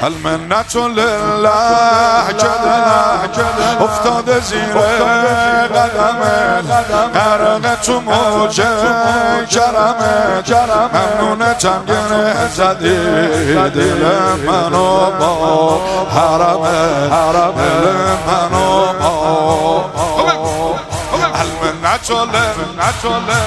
المنت لله کده افتاده زیر قدمه غرق تو موج کرمه ممنونتم گره زدی دل منو با حرمه دل منو با المنت لله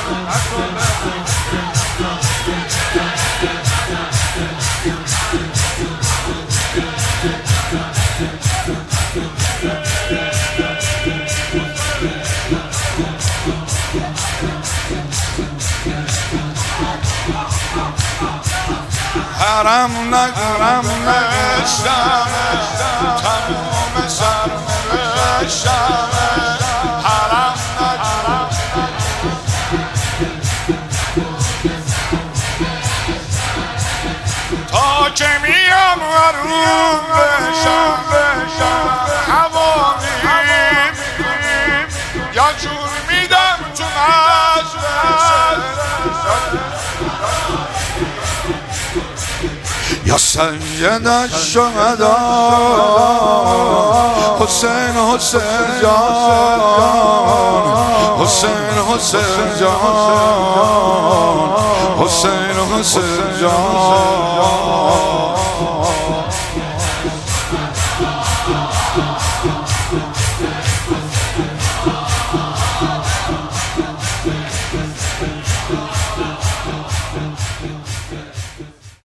حرم نگشتم تموم سر نگشتم حرم تا که میام ورون بشم حوامیم یا جور میدم تو یا سید الشهدا حسین جان حسین جان